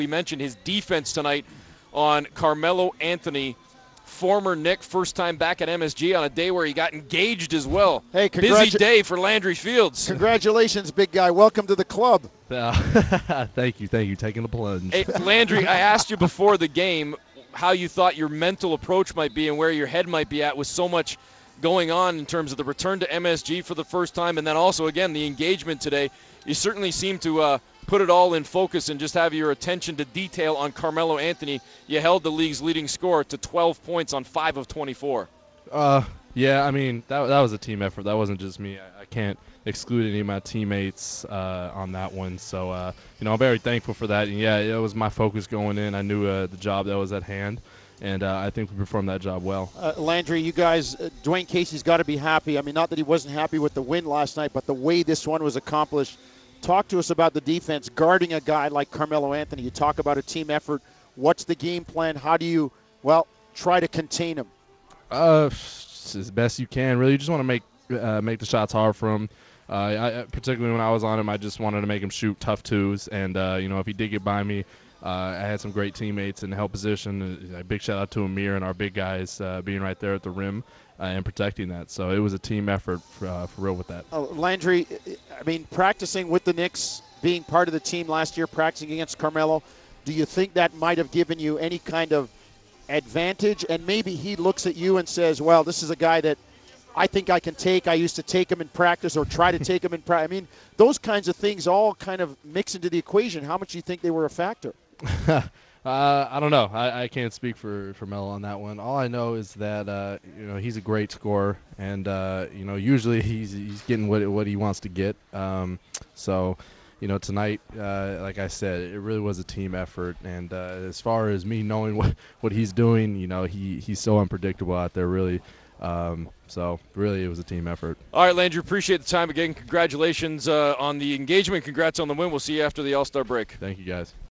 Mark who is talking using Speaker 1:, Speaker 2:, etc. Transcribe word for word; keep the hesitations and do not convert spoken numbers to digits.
Speaker 1: We mentioned his defense tonight on Carmelo Anthony, former Knick, first time back at M S G on a day where he got engaged as well.
Speaker 2: Hey,
Speaker 1: busy day for Landry Fields.
Speaker 2: Congratulations, big guy. Welcome to the club.
Speaker 3: Uh, thank you, thank you. Taking the plunge.
Speaker 1: Hey, Landry, I asked you before the game how you thought your mental approach might be and where your head might be at with so much going on in terms of the return to M S G for the first time and then also, again, the engagement today. You certainly seem to uh, put it all in focus and just have your attention to detail on Carmelo Anthony. You held the league's leading scorer to twelve points on five of twenty-four.
Speaker 3: Uh, yeah, I mean, that, that was a team effort. That wasn't just me. I, I can't exclude any of my teammates uh, on that one. So, uh, you know, I'm very thankful for that. And, yeah, it was my focus going in. I knew uh, the job that was at hand. And uh, I think we performed that job well.
Speaker 2: Uh, Landry, you guys, uh, Dwayne Casey's got to be happy. I mean, not that he wasn't happy with the win last night, but the way this one was accomplished. Talk to us about the defense guarding a guy like Carmelo Anthony. You talk about a team effort. What's the game plan? How do you, well, try to contain him?
Speaker 3: Uh, as best you can. Really, you just want to make uh, make the shots hard for him. Uh, I, particularly when I was on him, I just wanted to make him shoot tough twos. And, uh, you know, if he did get by me, uh, I had some great teammates in the help position. A big shout out to Amir and our big guys uh, being right there at the rim uh, and protecting that. So it was a team effort for, uh, for real with that.
Speaker 2: Uh, Landry, I mean, practicing with the Knicks, being part of the team last year, practicing against Carmelo, do you think that might have given you any kind of advantage? And maybe he looks at you and says, well, this is a guy that I think I can take. I used to take him in practice or try to take him in practice. I mean, those kinds of things all kind of mix into the equation. How much do you think they were a factor?
Speaker 3: uh, I don't know. I, I can't speak for, for Melo on that one. All I know is that uh, you know he's a great scorer, and uh, you know usually he's he's getting what what he wants to get. Um, so, you know tonight, uh, like I said, it really was a team effort. And uh, as far as me knowing what, what he's doing, you know he he's so unpredictable out there. Really. Um, so really, it was a team effort.
Speaker 1: All right, Landry, appreciate the time again. Congratulations uh, on the engagement. Congrats on the win. We'll see you after the All-Star break.
Speaker 3: Thank you, guys.